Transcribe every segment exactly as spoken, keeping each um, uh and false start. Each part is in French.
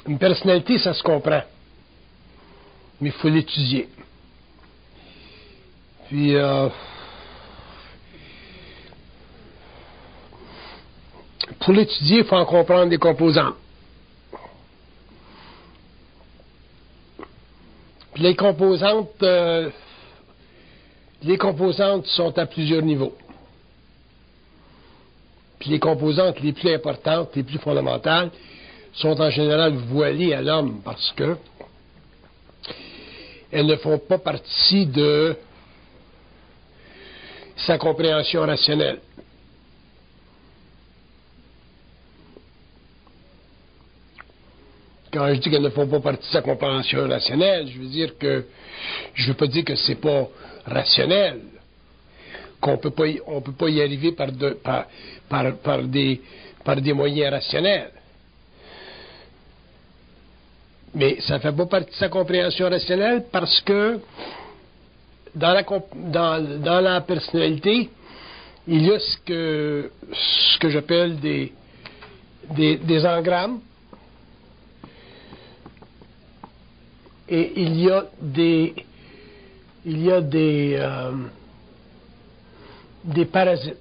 Une personnalité, ça se comprend. Mais il faut l'étudier. Puis, euh, pour l'étudier, il faut en comprendre les composantes. Puis les composantes, euh, les composantes sont à plusieurs niveaux. Puis les composantes les plus importantes, les plus fondamentales, sont en général voilées à l'homme parce que elles ne font pas partie de sa compréhension rationnelle. Quand je dis qu'elles ne font pas partie de sa compréhension rationnelle, je veux dire que je ne veux pas dire que c'est pas rationnel, qu'on peut pas y, on peut pas y arriver par, de, par, par, par, des, par des moyens rationnels. Mais ça ne fait pas partie de sa compréhension rationnelle parce que dans la, dans, dans la personnalité, il y a ce que, ce que j'appelle des, des, des engrammes et il y a des, il y a des, euh, des parasites.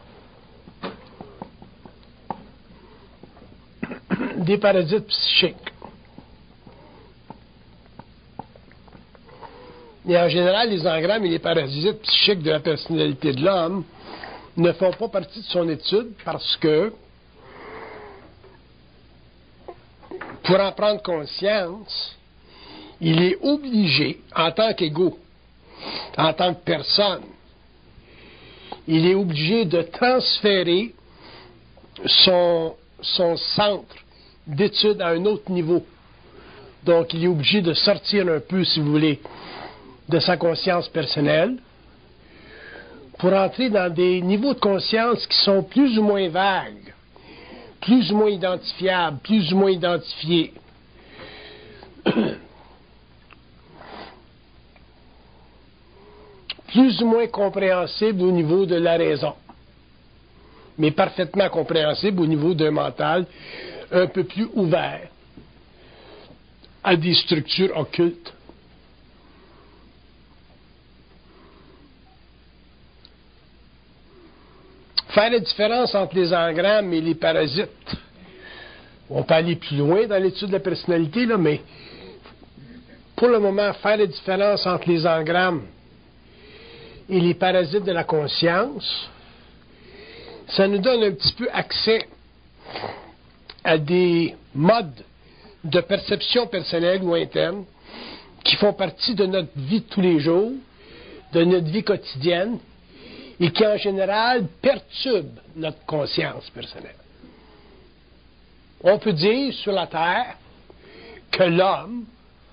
Des parasites psychiques. Et en général, les engrammes et les parasites psychiques de la personnalité de l'homme ne font pas partie de son étude parce que, pour en prendre conscience, il est obligé, en tant qu'égo, en tant que personne, il est obligé de transférer son, son centre d'étude à un autre niveau. Donc, il est obligé de sortir un peu, si vous voulez, de sa conscience personnelle pour entrer dans des niveaux de conscience qui sont plus ou moins vagues, plus ou moins identifiables, plus ou moins identifiés. Plus ou moins compréhensibles au niveau de la raison, mais parfaitement compréhensibles au niveau d'un mental un peu plus ouvert à des structures occultes. Faire la différence entre les engrammes et les parasites. On peut aller plus loin dans l'étude de la personnalité, là, mais pour le moment, faire la différence entre les engrammes et les parasites de la conscience, ça nous donne un petit peu accès à des modes de perception personnelle ou interne qui font partie de notre vie de tous les jours, de notre vie quotidienne, et qui, en général, perturbent notre conscience personnelle. On peut dire, sur la Terre, que l'homme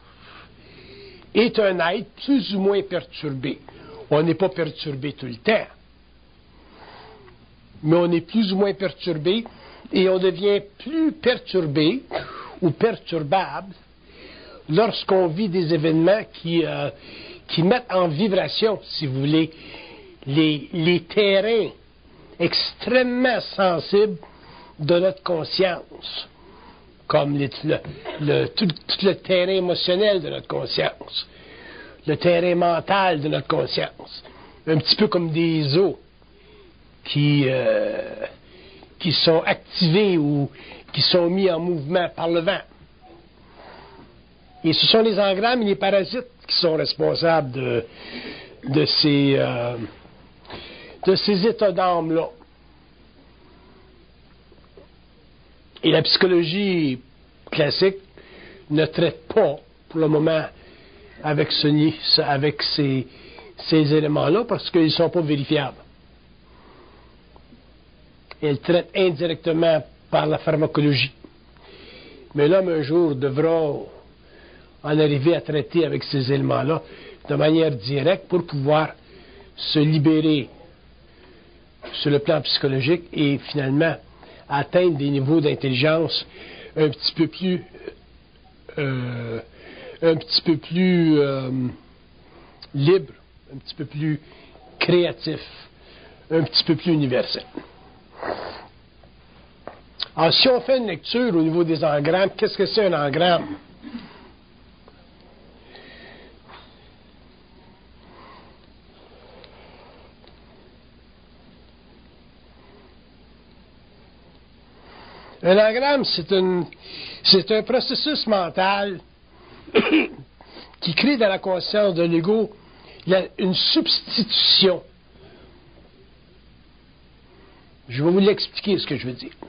est un être plus ou moins perturbé. On n'est pas perturbé tout le temps, mais on est plus ou moins perturbé, et on devient plus perturbé ou perturbable lorsqu'on vit des événements qui, euh, qui mettent en vibration, si vous voulez, Les, les terrains extrêmement sensibles de notre conscience, comme les, le, le, tout, tout le terrain émotionnel de notre conscience, le terrain mental de notre conscience, un petit peu comme des os qui, euh, qui sont activés ou qui sont mis en mouvement par le vent. Et ce sont les engrammes et les parasites qui sont responsables de, de ces... Euh, de ces états d'âme-là. Et la psychologie classique ne traite pas, pour le moment, avec, ce, avec ces, ces éléments-là, parce qu'ils ne sont pas vérifiables. Elle traite indirectement par la pharmacologie. Mais l'homme, un jour, devra en arriver à traiter avec ces éléments-là de manière directe pour pouvoir se libérer sur le plan psychologique et finalement atteindre des niveaux d'intelligence un petit peu plus euh, un petit peu plus euh, libres, un petit peu plus créatifs, un petit peu plus universels. Alors, si on fait une lecture au niveau des engrammes, qu'est-ce que c'est un engramme? Un engramme, c'est un, c'est un processus mental qui crée dans la conscience de l'ego une substitution. Je vais vous l'expliquer ce que je veux dire.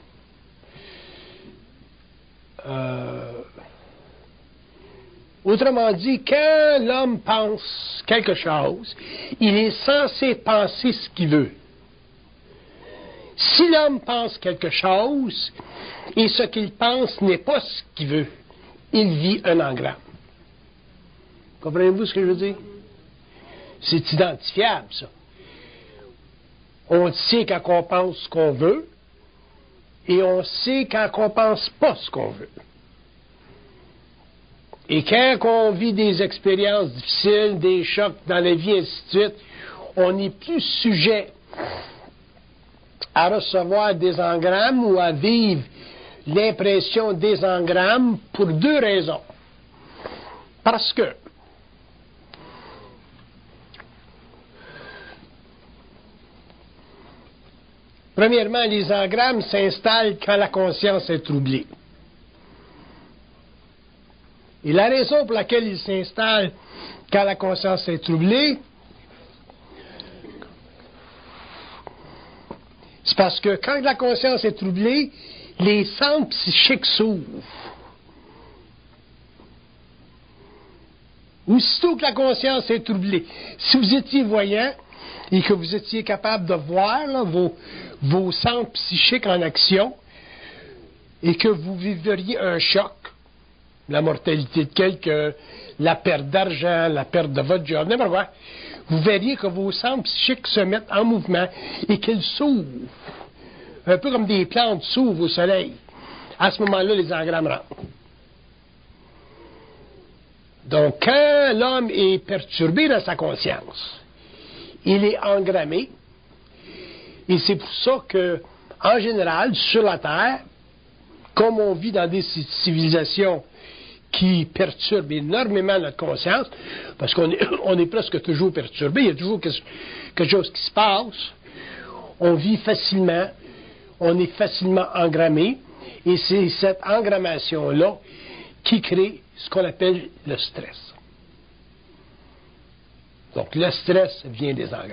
Euh, autrement dit, quand l'homme pense quelque chose, il est censé penser ce qu'il veut. Si l'homme pense quelque chose et ce qu'il pense n'est pas ce qu'il veut, il vit un engramme. Comprenez-vous ce que je veux dire? C'est identifiable, ça. On sait quand on pense ce qu'on veut et on sait quand on pense pas ce qu'on veut. Et quand on vit des expériences difficiles, des chocs dans la vie, et ainsi de suite, on est plus sujet à recevoir des engrammes ou à vivre l'impression des engrammes pour deux raisons. Parce que premièrement, les engrammes s'installent quand la conscience est troublée. Et la raison pour laquelle ils s'installent quand la conscience est troublée, c'est parce que quand la conscience est troublée, les centres psychiques s'ouvrent. Aussitôt que la conscience est troublée, si vous étiez voyant et que vous étiez capable de voir là, vos, vos centres psychiques en action et que vous vivriez un choc, la mortalité de quelqu'un, la perte d'argent, la perte de votre job, n'importe quoi, vous verriez que vos centres psychiques se mettent en mouvement et qu'ils s'ouvrent. Un peu comme des plantes s'ouvrent au soleil. À ce moment-là, les engrammes rentrent. Donc, quand l'homme est perturbé dans sa conscience, il est engrammé. Et c'est pour ça que, en général, sur la Terre, comme on vit dans des civilisations qui perturbent énormément notre conscience, parce qu'on est, on est presque toujours perturbé, il y a toujours quelque chose qui se passe, on vit facilement, on est facilement engrammé, et c'est cette engrammation-là qui crée ce qu'on appelle le stress. Donc, le stress vient des engrammes.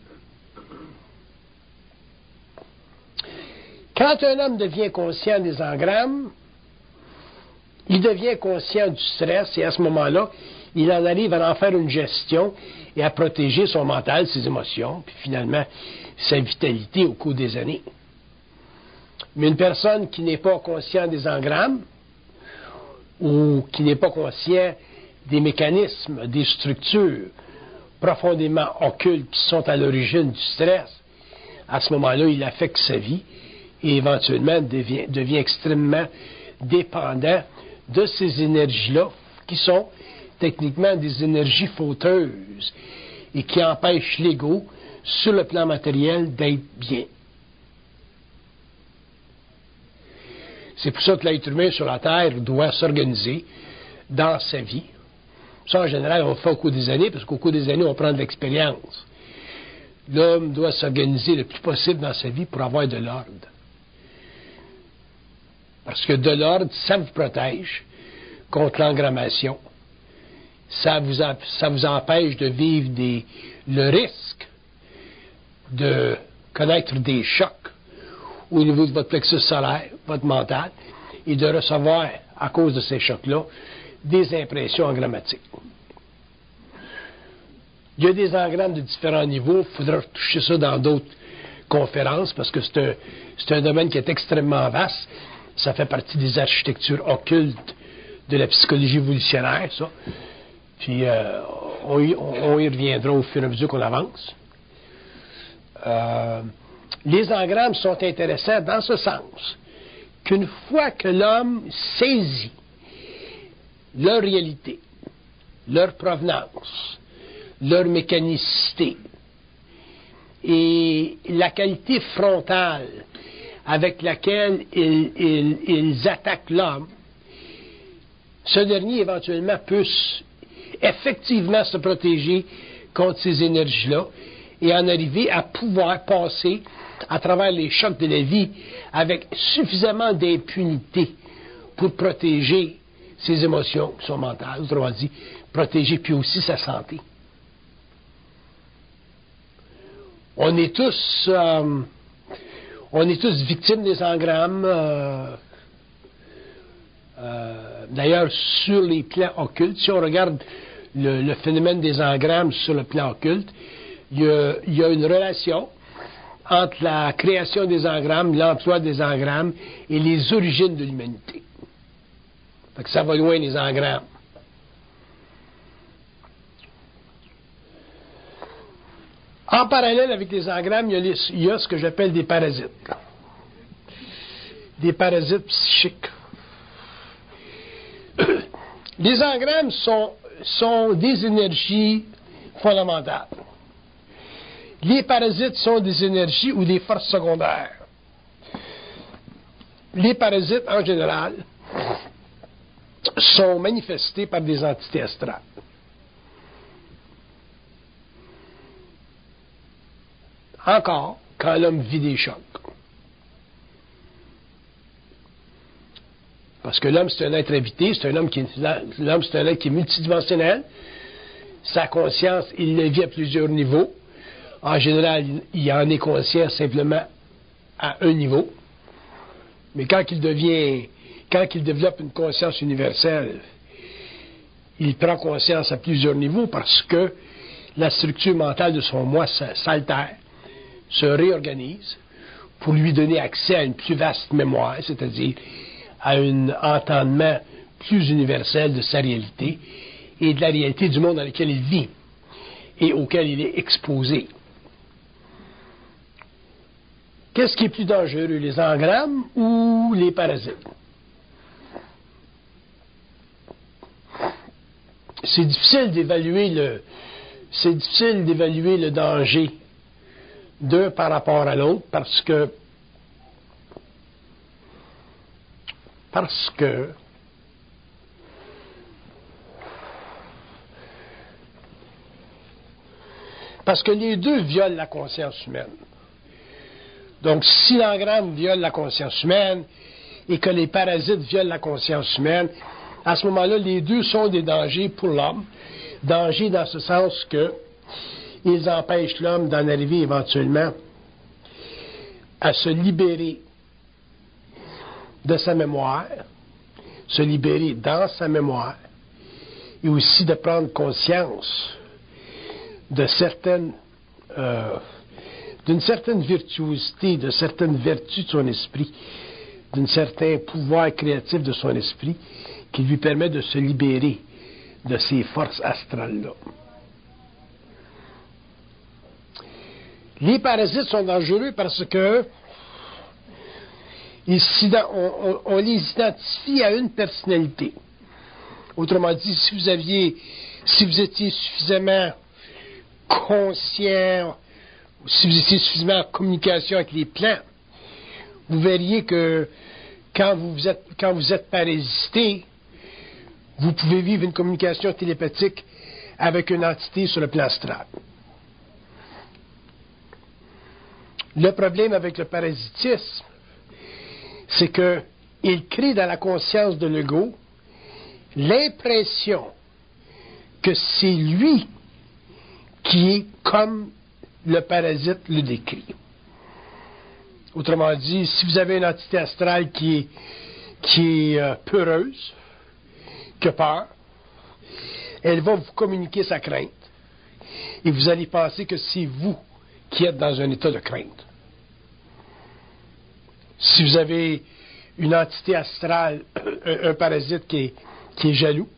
Quand un homme devient conscient des engrammes, il devient conscient du stress et à ce moment-là, il en arrive à en faire une gestion et à protéger son mental, ses émotions, puis finalement sa vitalité au cours des années. Mais une personne qui n'est pas consciente des engrammes ou qui n'est pas conscient des mécanismes, des structures profondément occultes qui sont à l'origine du stress, à ce moment-là, il affecte sa vie et éventuellement devient, devient extrêmement dépendant de ces énergies-là, qui sont techniquement des énergies fauteuses et qui empêchent l'ego, sur le plan matériel, d'être bien. C'est pour ça que l'être humain sur la Terre doit s'organiser dans sa vie. Ça, en général, on le fait au cours des années, parce qu'au cours des années, on prend de l'expérience. L'homme doit s'organiser le plus possible dans sa vie pour avoir de l'ordre. Parce que de l'ordre, ça vous protège contre l'engrammation. Ça vous, a, ça vous empêche de vivre des, le risque de connaître des chocs au niveau de votre plexus solaire, votre mental, et de recevoir, à cause de ces chocs-là, des impressions engrammatiques. Il y a des engrammes de différents niveaux. Il faudra toucher ça dans d'autres conférences, parce que c'est un, c'est un domaine qui est extrêmement vaste. Ça fait partie des architectures occultes de la psychologie évolutionnaire, ça. Puis, euh, on, y, on y reviendra au fur et à mesure qu'on avance. Euh, les engrammes sont intéressants dans ce sens qu'une fois que l'homme saisit leur réalité, leur provenance, leur mécanicité et la qualité frontale avec laquelle ils, ils, ils attaquent l'homme, ce dernier éventuellement peut effectivement se protéger contre ces énergies-là et en arriver à pouvoir passer à travers les chocs de la vie avec suffisamment d'impunité pour protéger ses émotions qui sont mentales, autrement dit, protéger puis aussi sa santé. On est tous, euh, on est tous victimes des engrammes. Euh, euh, D'ailleurs, sur les plans occultes, si on regarde le, le phénomène des engrammes sur le plan occulte, il y a, il y a une relation entre la création des engrammes, l'emploi des engrammes et les origines de l'humanité. Fait que ça va loin, les engrammes. En parallèle avec les engrammes, il y a, les, il y a ce que j'appelle des parasites. Des parasites psychiques. Les engrammes sont, sont des énergies fondamentales. Les parasites sont des énergies ou des forces secondaires. Les parasites, en général, sont manifestés par des entités astrales. Encore, quand l'homme vit des chocs. Parce que l'homme, c'est un être invité, c'est un homme qui, l'homme, c'est un être qui est multidimensionnel. Sa conscience, il le vit à plusieurs niveaux. En général, il en est conscient simplement à un niveau. Mais quand il devient, quand il développe une conscience universelle, il prend conscience à plusieurs niveaux parce que la structure mentale de son moi s'altère, se réorganise pour lui donner accès à une plus vaste mémoire, c'est-à-dire à un entendement plus universel de sa réalité et de la réalité du monde dans lequel il vit et auquel il est exposé. Qu'est-ce qui est plus dangereux, les engrammes ou les parasites? C'est difficile d'évaluer le, c'est difficile d'évaluer le danger d'un par rapport à l'autre parce que parce que parce que les deux violent la conscience humaine. Donc, si l'engramme viole la conscience humaine et que les parasites violent la conscience humaine, à ce moment-là, les deux sont des dangers pour l'homme. Dangers dans ce sens que ils empêchent l'homme d'en arriver éventuellement à se libérer de sa mémoire, se libérer dans sa mémoire, et aussi de prendre conscience de certaines, euh, d'une certaine virtuosité, de certaines vertus de son esprit, d'un certain pouvoir créatif de son esprit qui lui permet de se libérer de ces forces astrales-là. Les parasites sont dangereux parce que ils, on, on, on les identifie à une personnalité. Autrement dit, si vous aviez, si vous étiez suffisamment conscient, si vous étiez suffisamment en communication avec les plans, vous verriez que quand vous êtes, quand vous êtes parasité, vous pouvez vivre une communication télépathique avec une entité sur le plan astral. Le problème avec le parasitisme, c'est qu'il crée dans la conscience de l'ego l'impression que c'est lui qui est comme le parasite le décrit. Autrement dit, si vous avez une entité astrale qui est, qui est euh, peureuse, qui a peur, elle va vous communiquer sa crainte. Et vous allez penser que c'est vous qui êtes dans un état de crainte. Si vous avez une entité astrale, un, un parasite qui est, qui est jaloux,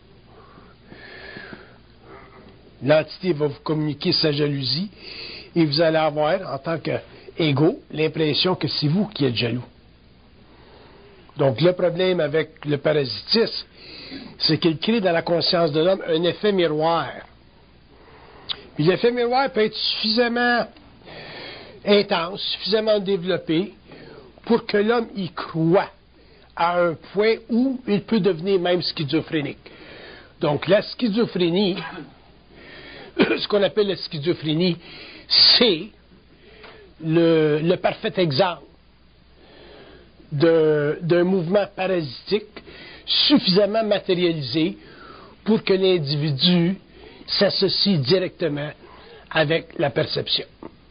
l'entité va vous communiquer sa jalousie et vous allez avoir, en tant qu'ego, l'impression que c'est vous qui êtes jaloux. Donc, le problème avec le parasitisme, c'est qu'il crée dans la conscience de l'homme un effet miroir. Puis l'effet miroir peut être suffisamment intense, suffisamment développé pour que l'homme y croit à un point où il peut devenir même schizophrénique. Donc la schizophrénie, ce qu'on appelle la schizophrénie, c'est le, le parfait exemple d'un mouvement parasitique suffisamment matérialisé pour que l'individu s'associe directement avec la perception.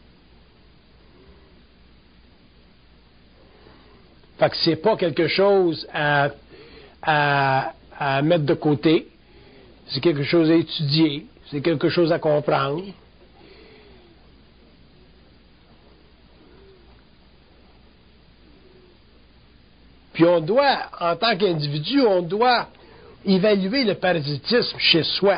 Fait que c'est pas quelque chose à, à, à mettre de côté, c'est quelque chose à étudier, c'est quelque chose à comprendre. Puis on doit, en tant qu'individu, on doit évaluer le parasitisme chez soi.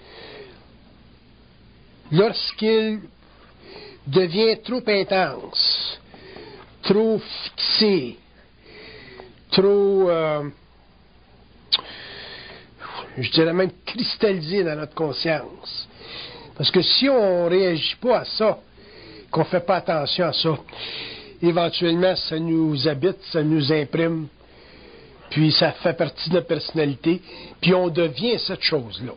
Lorsqu'il devient trop intense, trop fixé, trop, euh, je dirais même cristallisé dans notre conscience. Parce que si on ne réagit pas à ça, qu'on ne fait pas attention à ça, éventuellement, ça nous habite, ça nous imprime, puis ça fait partie de notre personnalité, puis on devient cette chose-là.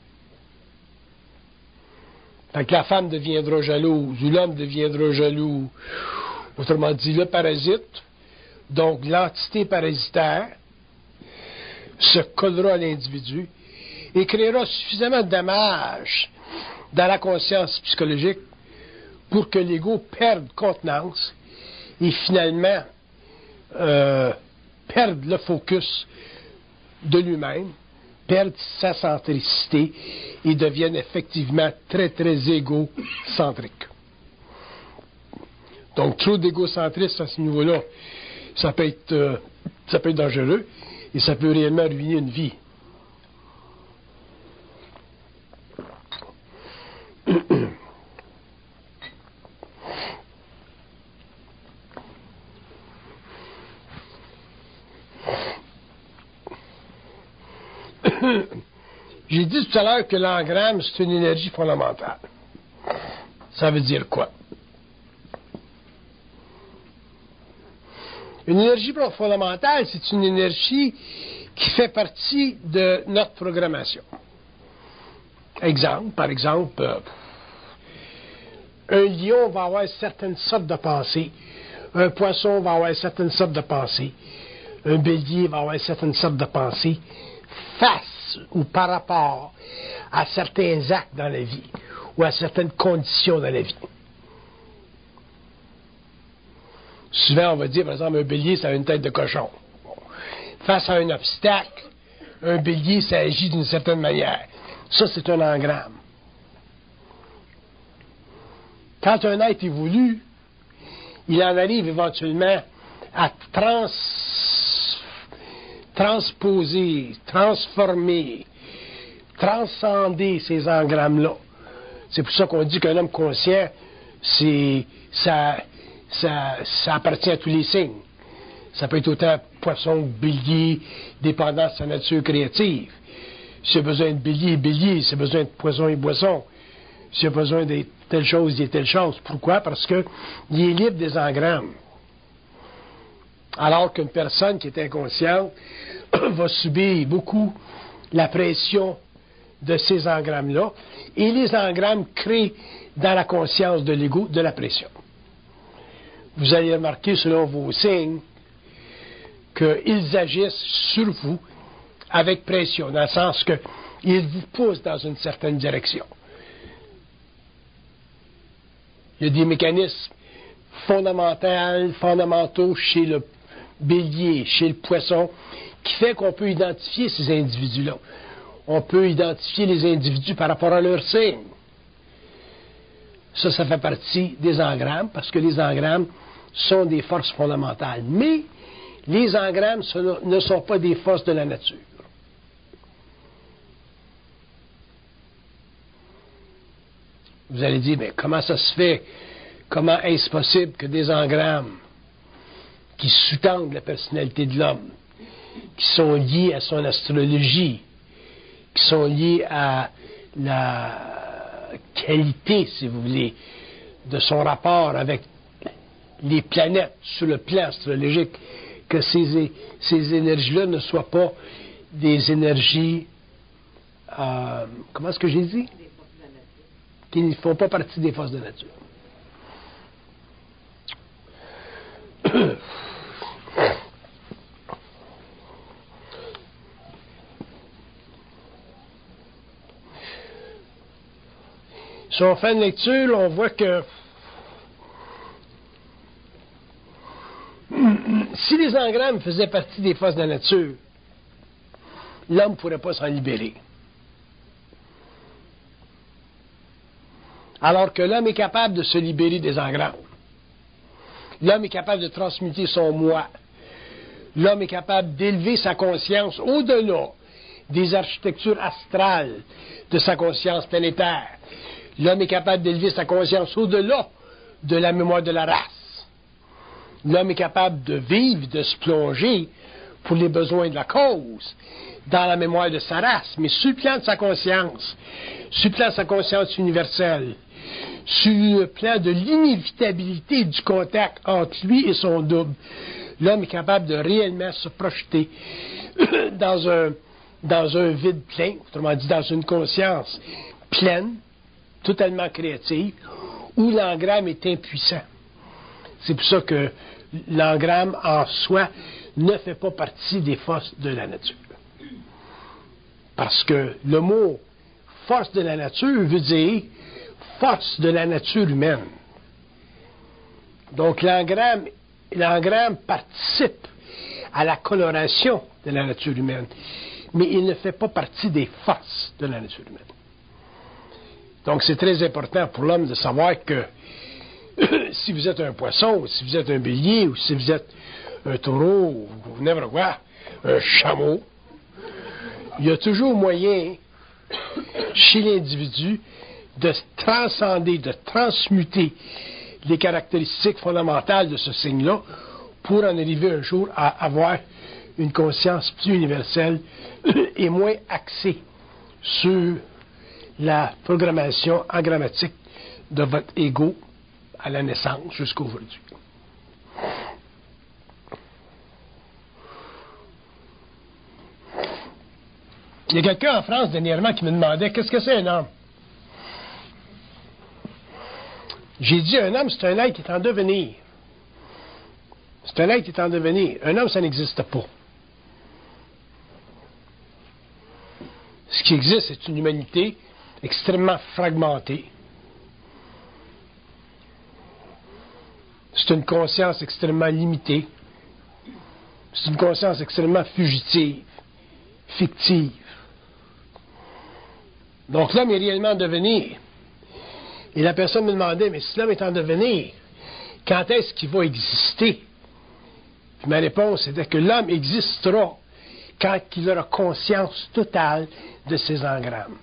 Fait que la femme deviendra jalouse, ou l'homme deviendra jaloux. Autrement dit, le parasite, donc l'entité parasitaire, se collera à l'individu et créera suffisamment de dommages dans la conscience psychologique pour que l'ego perde contenance et finalement euh, perde le focus de lui-même, perde sa centricité et devienne effectivement très, très égocentrique. Donc, trop d'égocentrisme à ce niveau-là, ça peut être, euh, ça peut être dangereux et ça peut réellement ruiner une vie. J'ai dit tout à l'heure que l'engramme, c'est une énergie fondamentale. Ça veut dire quoi? Une énergie fondamentale, c'est une énergie qui fait partie de notre programmation. Exemple, par exemple, euh, un lion va avoir certaines sortes de pensées, un poisson va avoir certaines sortes de pensées, un bélier va avoir certaines sortes de pensées face ou par rapport à certains actes dans la vie ou à certaines conditions dans la vie. Souvent, on va dire, par exemple, un bélier, ça a une tête de cochon. Bon. Face à un obstacle, un bélier, ça agit d'une certaine manière. Ça, c'est un engramme. Quand un être évolue, il en arrive éventuellement à trans, transposer, transformer, transcender ces engrammes-là. C'est pour ça qu'on dit qu'un homme conscient, c'est ça. Ça, ça appartient à tous les signes. Ça peut être autant poisson que bélier, dépendant de sa nature créative. S'il a besoin de bélier, bélier. S'il a besoin de poisson, et boisson. S'il a besoin de telle chose, il y a telle chose. Pourquoi? Parce qu'il est libre des engrammes. Alors qu'une personne qui est inconsciente va subir beaucoup la pression de ces engrammes-là. Et les engrammes créent dans la conscience de l'ego de la pression. Vous allez remarquer, selon vos signes, qu'ils agissent sur vous avec pression, dans le sens qu'ils vous poussent dans une certaine direction. Il y a des mécanismes fondamentaux, fondamentaux chez le bélier, chez le poisson, qui fait qu'on peut identifier ces individus-là. On peut identifier les individus par rapport à leurs signes. Ça, ça fait partie des engrammes, parce que les engrammes sont des forces fondamentales. Mais les engrammes ne sont pas des forces de la nature. Vous allez dire, mais comment ça se fait? Comment est-ce possible que des engrammes qui sous-tendent la personnalité de l'homme, qui sont liés à son astrologie, qui sont liés à la qualité, si vous voulez, de son rapport avec les planètes sur le plan astrologique, que ces, ces énergies-là ne soient pas des énergies, euh, comment est-ce que j'ai dit? Qui ne font pas partie des forces de nature. Si on fait une lecture, on voit que si les engrammes faisaient partie des forces de la nature, l'homme ne pourrait pas s'en libérer. Alors que l'homme est capable de se libérer des engrammes. L'homme est capable de transmuter son moi. L'homme est capable d'élever sa conscience au-delà des architectures astrales de sa conscience planétaire. L'homme est capable d'élever sa conscience au-delà de la mémoire de la race. L'homme est capable de vivre, de se plonger pour les besoins de la cause dans la mémoire de sa race, mais sur le plan de sa conscience, sur le plan de sa conscience universelle, sur le plan de l'inévitabilité du contact entre lui et son double, l'homme est capable de réellement se projeter dans un, dans un vide plein, autrement dit dans une conscience pleine, totalement créative, où l'engramme est impuissant. C'est pour ça que l'engramme en soi ne fait pas partie des forces de la nature. Parce que le mot force de la nature veut dire force de la nature humaine. Donc l'engramme, l'engramme participe à la coloration de la nature humaine, mais il ne fait pas partie des forces de la nature humaine. Donc c'est très important pour l'homme de savoir que si vous êtes un poisson, ou si vous êtes un bélier, ou si vous êtes un taureau, ou n'importe quoi, un chameau, il y a toujours moyen, chez l'individu, de transcender, de transmuter les caractéristiques fondamentales de ce signe-là pour en arriver un jour à avoir une conscience plus universelle et moins axée sur la programmation engrammatique de votre ego à la naissance jusqu'à aujourd'hui. Il y a quelqu'un en France dernièrement qui me demandait qu'est-ce que c'est un homme. J'ai dit un homme, c'est un être qui est en devenir. C'est un être qui est en devenir. Un homme, ça n'existe pas. Ce qui existe, c'est une humanité extrêmement fragmentée. C'est une conscience extrêmement limitée. C'est une conscience extrêmement fugitive, fictive. Donc l'homme est réellement en devenir. Et la personne me demandait, mais si l'homme est en devenir, quand est-ce qu'il va exister? Puis ma réponse était que l'homme existera quand il aura conscience totale de ses engrammes.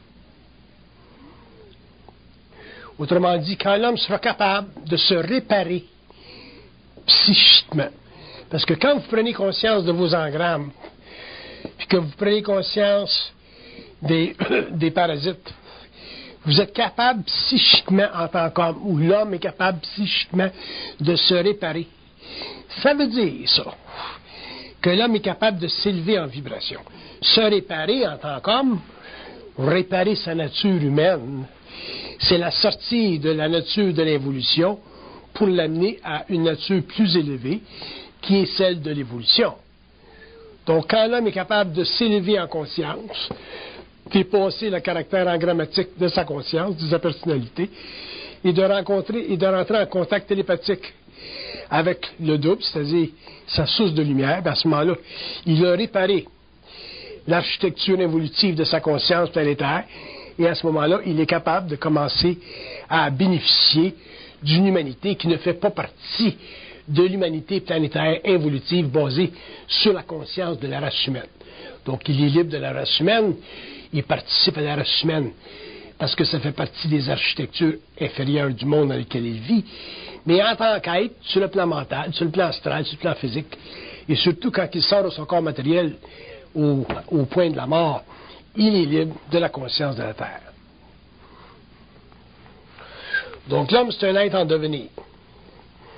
Autrement dit, quand l'homme sera capable de se réparer psychiquement. Parce que quand vous prenez conscience de vos engrammes, puis que vous prenez conscience des, des parasites, vous êtes capable psychiquement en tant qu'homme, ou l'homme est capable psychiquement de se réparer. Ça veut dire ça, que l'homme est capable de s'élever en vibration. Se réparer en tant qu'homme, réparer sa nature humaine, c'est la sortie de la nature de l'évolution pour l'amener à une nature plus élevée, qui est celle de l'évolution. Donc, quand l'homme est capable de s'élever en conscience, dépasser le caractère engrammatique de sa conscience, de sa personnalité, et de rencontrer et de rentrer en contact télépathique avec le double, c'est-à-dire sa source de lumière, à ce moment-là, il a réparé l'architecture évolutive de sa conscience planétaire, et à ce moment-là, il est capable de commencer à bénéficier d'une humanité qui ne fait pas partie de l'humanité planétaire évolutive basée sur la conscience de la race humaine. Donc, il est libre de la race humaine, il participe à la race humaine parce que ça fait partie des architectures inférieures du monde dans lequel il vit, mais en tant qu'être, sur le plan mental, sur le plan astral, sur le plan physique, et surtout quand il sort de son corps matériel au, au point de la mort, il est libre de la conscience de la Terre. Donc l'homme, c'est un être en devenir.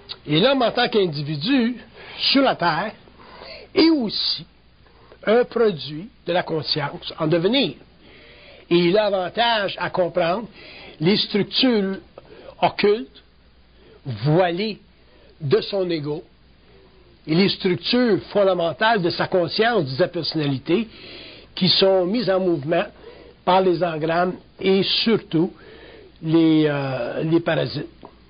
Et l'homme en tant qu'individu sur la Terre est aussi un produit de la conscience en devenir. Et il a avantage à comprendre les structures occultes, voilées de son ego, et les structures fondamentales de sa conscience, de sa personnalité, qui sont mises en mouvement par les engrammes et surtout les, euh, les parasites.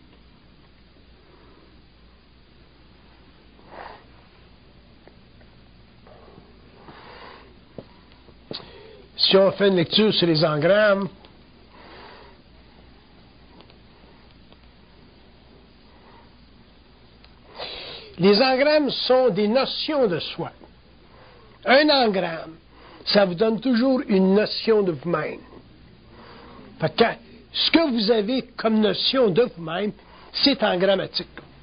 Si on fait une lecture sur les engrammes, les engrammes sont des notions de soi. Un engramme, ça vous donne toujours une notion de vous-même. Fait que ce que vous avez comme notion de vous-même, c'est engrammatique.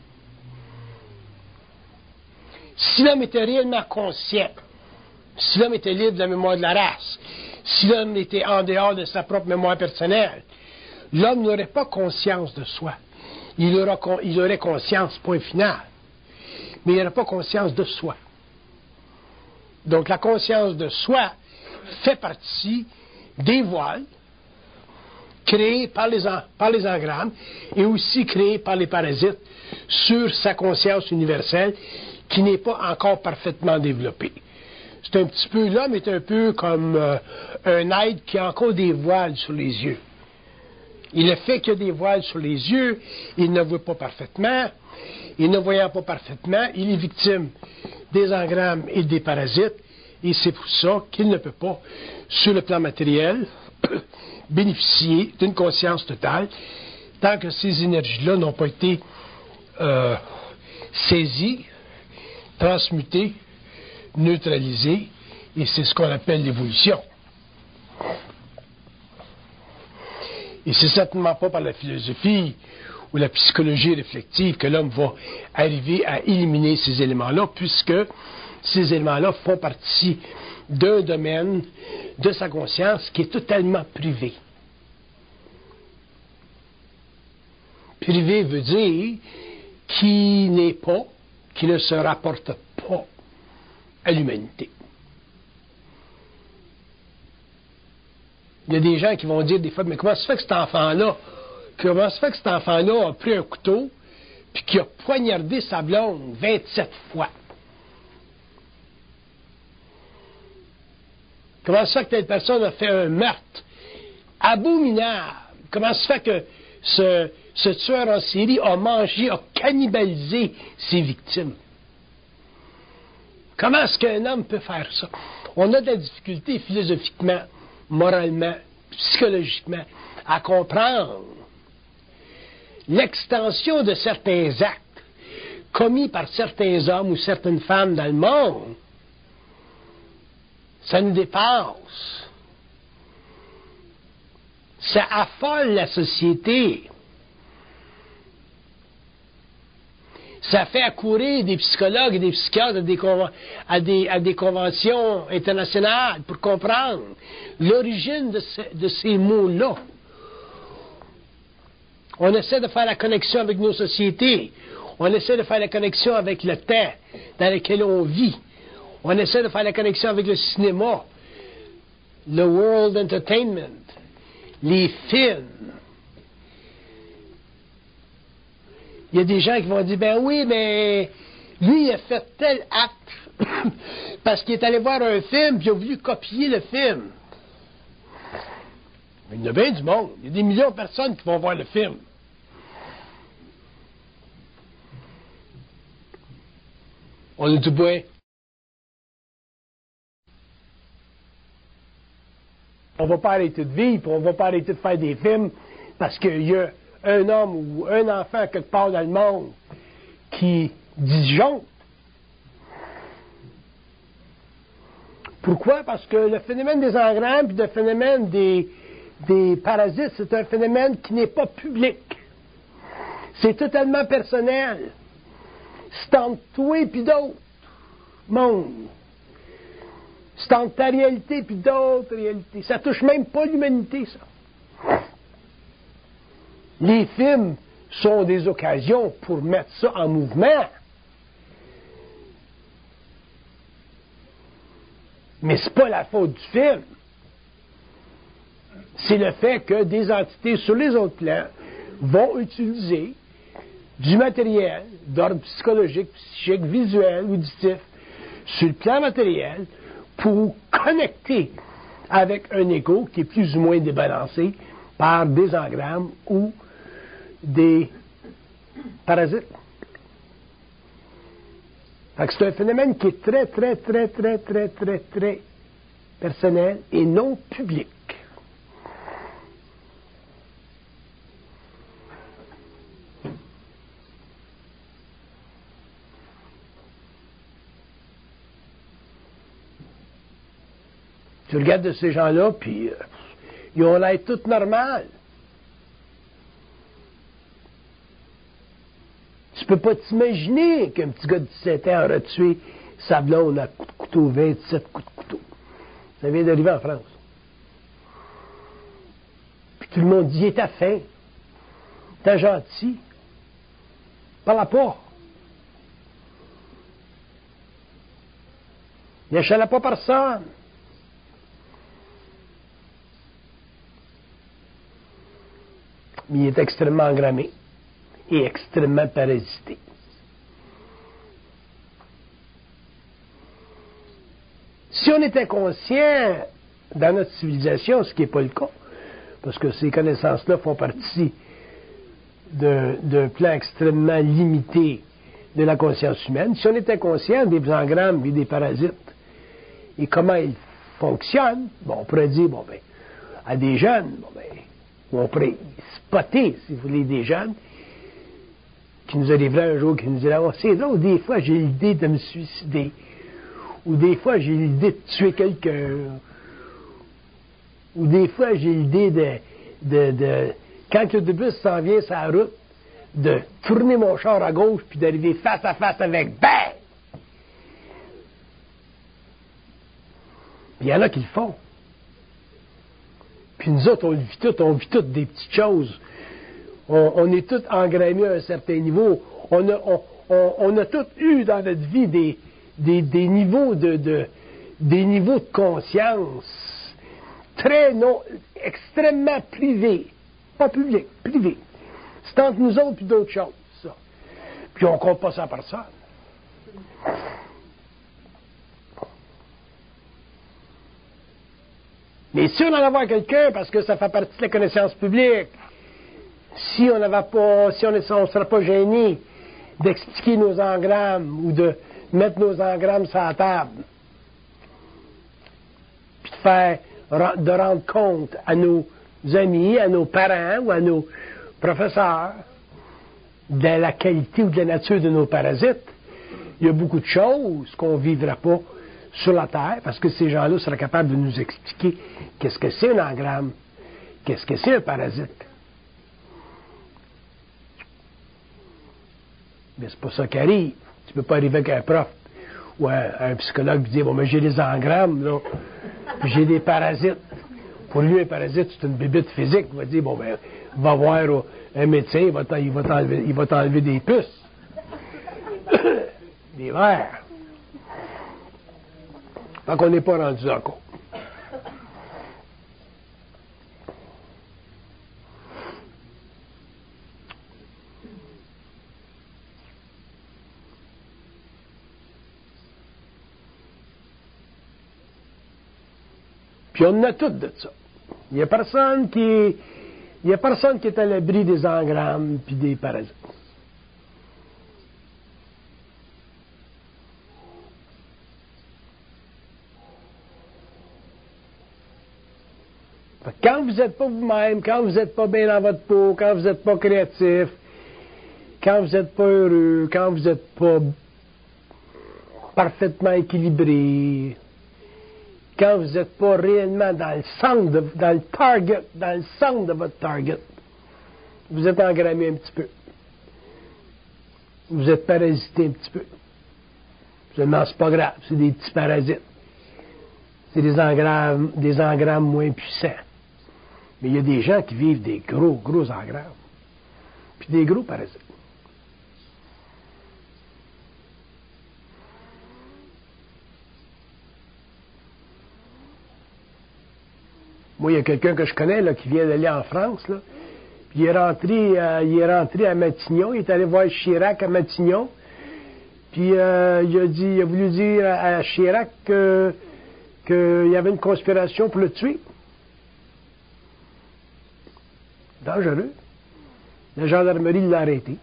Si l'homme était réellement conscient, si l'homme était libre de la mémoire de la race, si l'homme était en dehors de sa propre mémoire personnelle, l'homme n'aurait pas conscience de soi. Il, aura, il aurait conscience, point final. Mais il n'aurait pas conscience de soi. Donc la conscience de soi fait partie des voiles créés par les, en, par les engrammes et aussi créés par les parasites sur sa conscience universelle qui n'est pas encore parfaitement développée. C'est un petit peu, l'homme est un peu comme euh, un être qui a encore des voiles sur les yeux. Et le fait qu'il y a des voiles sur les yeux, il ne voit pas parfaitement. Et ne voyant pas parfaitement, il est victime des engrammes et des parasites. Et c'est pour ça qu'il ne peut pas, sur le plan matériel, bénéficier d'une conscience totale tant que ces énergies-là n'ont pas été euh, saisies, transmutées, neutralisées. Et c'est ce qu'on appelle l'évolution. Et c'est certainement pas par la philosophie ou la psychologie réflexive que l'homme va arriver à éliminer ces éléments-là, puisque ces éléments-là font partie d'un domaine de sa conscience qui est totalement privé. Privé veut dire qui n'est pas, qui ne se rapporte pas à l'humanité. Il y a des gens qui vont dire des fois, mais comment se fait que cet enfant-là, comment se fait que cet enfant-là a pris un couteau puis qu'il a poignardé sa blonde vingt-sept fois? Comment se fait que telle personne a fait un meurtre abominable? Comment se fait que ce, ce tueur en série a mangé, a cannibalisé ses victimes? Comment est-ce qu'un homme peut faire ça? On a de la difficulté philosophiquement, moralement, psychologiquement, à comprendre l'extension de certains actes commis par certains hommes ou certaines femmes dans le monde. Ça nous dépasse. Ça affole la société. Ça fait accourir des psychologues et des psychiatres à des, à des, à des conventions internationales pour comprendre l'origine de, ce, de ces mots-là. On essaie de faire la connexion avec nos sociétés. On essaie de faire la connexion avec le temps dans lequel on vit. On essaie de faire la connexion avec le cinéma, le world entertainment, les films. Il y a des gens qui vont dire, ben oui, mais lui, il a fait tel acte parce qu'il est allé voir un film puis il a voulu copier le film. Il y en a bien du monde. Il y a des millions de personnes qui vont voir le film. On a du bois. On ne va pas arrêter de vivre, on ne va pas arrêter de faire des films parce qu'il y a un homme ou un enfant quelque part dans le monde qui disjoncte. Pourquoi? Parce que le phénomène des engrammes et le phénomène des, des parasites, c'est un phénomène qui n'est pas public. C'est totalement personnel. C'est entre toi et puis d'autres mondes. C'est entre ta réalité et d'autres réalités. Ça touche même pas l'humanité, ça. Les films sont des occasions pour mettre ça en mouvement. Mais c'est pas la faute du film. C'est le fait que des entités sur les autres plans vont utiliser du matériel d'ordre psychologique, psychique, visuel, auditif, sur le plan matériel, pour connecter avec un ego qui est plus ou moins débalancé par des engrammes ou des parasites. Fait que c'est un phénomène qui est très, très, très, très, très, très, très personnel et non public. Tu regardes de ces gens-là, puis euh, ils ont l'air tout normal. Tu peux pas t'imaginer qu'un petit gars de dix-sept ans aurait tué sa blonde à coups de couteau, vingt-sept coups de couteau. Ça vient d'arriver en France. Puis tout le monde dit, il était fin. T'es gentil. Parle pas. Il n'achalait pas personne. Mais il est extrêmement engrammé et extrêmement parasité. Si on était conscient dans notre civilisation, ce qui n'est pas le cas, parce que ces connaissances-là font partie d'un plan extrêmement limité de la conscience humaine, si on était conscient des engrammes et des parasites et comment ils fonctionnent, bon, on pourrait dire, bon, ben, à des jeunes, bon, ben, on pourrait spotter, si vous voulez, des jeunes qui nous arriveraient un jour, qui nous diraient, oh, c'est drôle, des fois j'ai l'idée de me suicider, ou des fois j'ai l'idée de tuer quelqu'un, ou des fois j'ai l'idée de, de, de, quand le bus s'en vient sur la route, de tourner mon char à gauche, puis d'arriver face à face avec, bang! Il y en a qui le font. Puis nous autres, on le vit tout, on vit toutes des petites choses. On, on est tous engrammés à un certain niveau. On a, on, on, on a tous eu dans notre vie des, des, des niveaux de, de des niveaux de conscience très non, extrêmement privés. Pas publics, privés. C'est entre nous autres puis d'autres choses, ça. Puis on compte pas ça à personne. Mais si on en avait quelqu'un, parce que ça fait partie de la connaissance publique, si on n'avait pas, si on ne serait pas gêné d'expliquer nos engrammes ou de mettre nos engrammes sur la table, puis de faire, de rendre compte à nos amis, à nos parents ou à nos professeurs de la qualité ou de la nature de nos parasites, il y a beaucoup de choses qu'on ne vivra pas sur la Terre, parce que ces gens-là seraient capables de nous expliquer qu'est-ce que c'est un engramme, qu'est-ce que c'est un parasite. Mais c'est pas ça qui arrive. Tu peux pas arriver avec un prof ou un, un psychologue et dire, bon, mais j'ai des engrammes, là, puis j'ai des parasites. Pour lui, un parasite, c'est une bébite physique. Il va dire, bon, ben, va voir euh, un médecin, il va t'enlever, il va t'enlever des puces, des vers. Fait qu'on n'est pas rendu là encore. Puis on en a tout de ça. Il n'y a personne qui est, il y a personne qui est à l'abri des engrammes puis des parasites. Quand vous n'êtes pas vous-même, quand vous n'êtes pas bien dans votre peau, quand vous n'êtes pas créatif, quand vous n'êtes pas heureux, quand vous n'êtes pas parfaitement équilibré, quand vous n'êtes pas réellement dans le centre, de, dans le target, dans le centre de votre target, vous êtes engrammé un petit peu. Vous êtes parasité un petit peu. Seulement, c'est pas grave, c'est des petits parasites. C'est des engrammes, des engrammes moins puissants. Mais il y a des gens qui vivent des gros, gros engrammes. puis des gros parasites. Moi, il y a quelqu'un que je connais là, qui vient d'aller en France, là, puis il est rentré, euh, il est rentré à Matignon, il est allé voir Chirac à Matignon, puis euh, il a dit, il a voulu dire à, à Chirac que qu'il y avait une conspiration pour le tuer. Dangereux. La gendarmerie l'a arrêté.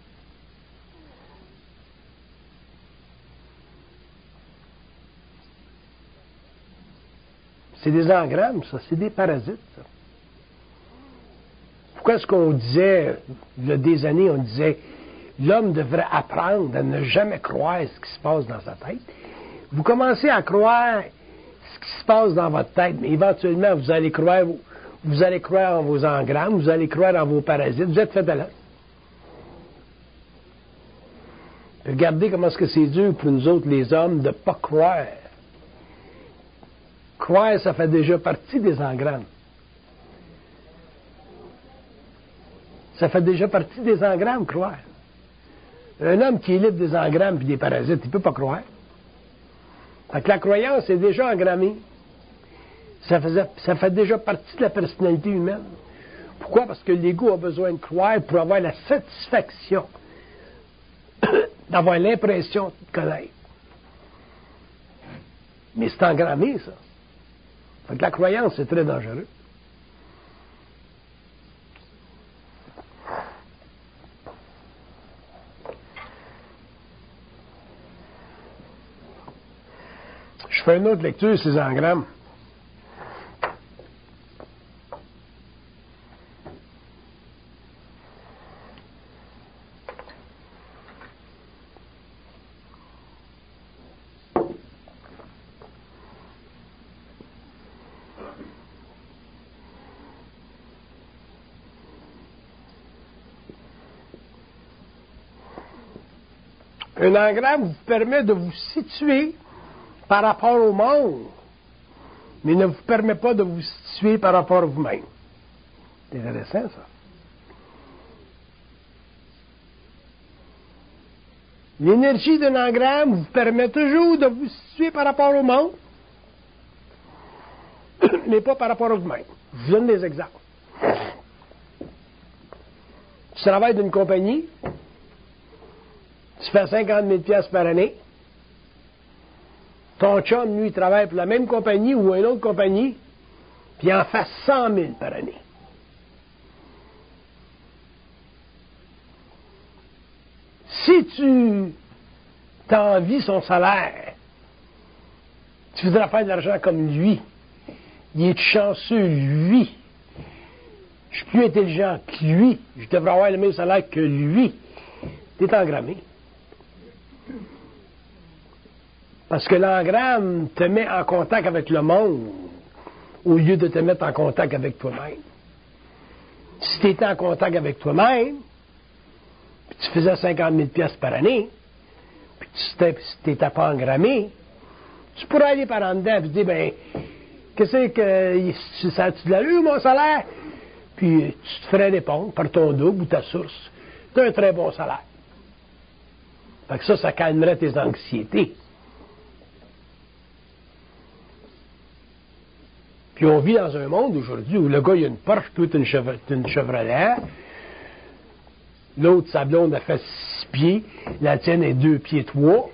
C'est des engrammes, ça. C'est des parasites, ça. Pourquoi est-ce qu'on disait, il y a des années, on disait, l'homme devrait apprendre à ne jamais croire ce qui se passe dans sa tête. Vous commencez à croire ce qui se passe dans votre tête, mais éventuellement, vous allez croire, vous allez croire en vos engrammes, vous allez croire en vos parasites, vous êtes fait de là. Regardez comment est-ce que c'est dur pour nous autres, les hommes, de ne pas croire. Croire, ça fait déjà partie des engrammes. Ça fait déjà partie des engrammes, croire. Un homme qui est libre des engrammes et des parasites, il ne peut pas croire. Fait que la croyance est déjà engrammée. Ça, faisait, ça fait déjà partie de la personnalité humaine. Pourquoi? Parce que l'ego a besoin de croire pour avoir la satisfaction d'avoir l'impression de connaître. Mais c'est engrammé, ça. Fait que la croyance, c'est très dangereux. Je fais une autre lecture sur ces engrammes. Un engramme vous permet de vous situer par rapport au monde, mais ne vous permet pas de vous situer par rapport à vous-même. C'est intéressant, ça. L'énergie d'un engramme vous permet toujours de vous situer par rapport au monde, mais pas par rapport à vous-même. Je vous donne des exemples. Tu travailles d'une compagnie, tu fais cinquante mille dollars par année. Ton chum, lui, travaille pour la même compagnie ou une autre compagnie, puis il en fait cent mille par année. Si tu t'envies son salaire, tu voudras faire de l'argent comme lui. Il est chanceux, lui. Je suis plus intelligent que lui. Je devrais avoir le même salaire que lui. Tu es engrammé. Parce que l'engramme te met en contact avec le monde au lieu de te mettre en contact avec toi-même. Si tu étais en contact avec toi-même, puis tu faisais cinquante mille dollars par année, puis tu t'étais pas engrammé, tu pourrais aller par en dedans et dire, ben, qu'est-ce que ça a-tu de l'allure, mon salaire? Puis tu te ferais répondre par ton double ou ta source. Tu as un très bon salaire. Fait que ça, ça calmerait tes anxiétés. Puis on vit dans un monde aujourd'hui où le gars, il a une Porsche, toi, tu as une Chevrolet. L'autre, sa blonde, a fait six pieds. La tienne est deux pieds trois.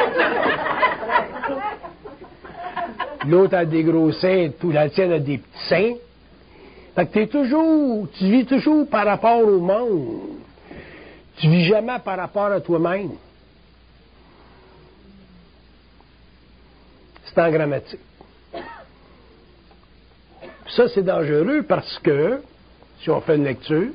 L'autre a des gros seins, tout, la tienne a des petits seins. Fait que t'es toujours, tu vis toujours par rapport au monde. Tu vis jamais par rapport à toi-même. C'est en grammatique. Ça, c'est dangereux parce que, si on fait une lecture,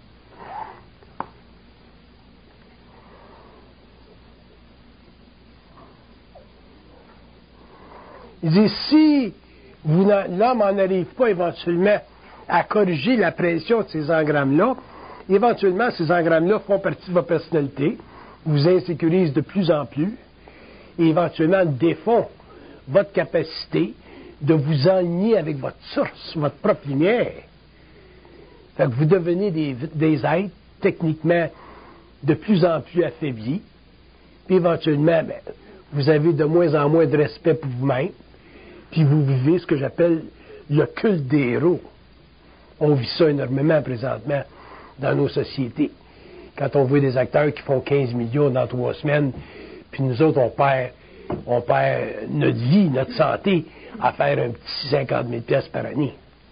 il dit, si l'homme n'en arrive pas éventuellement à corriger la pression de ces engrammes-là, éventuellement, ces engrammes-là font partie de votre personnalité, vous insécurisent de plus en plus, et éventuellement défont votre capacité de vous aligner avec votre source, votre propre lumière. Fait que vous devenez des, des êtres techniquement de plus en plus affaibli. Puis éventuellement, ben, vous avez de moins en moins de respect pour vous-même. Puis vous vivez ce que j'appelle le culte des héros. On vit ça énormément présentement dans nos sociétés. Quand on voit des acteurs qui font quinze millions dans trois semaines, puis nous autres, on perd, on perd notre vie, notre santé à faire un petit cinquante mille piastres par année.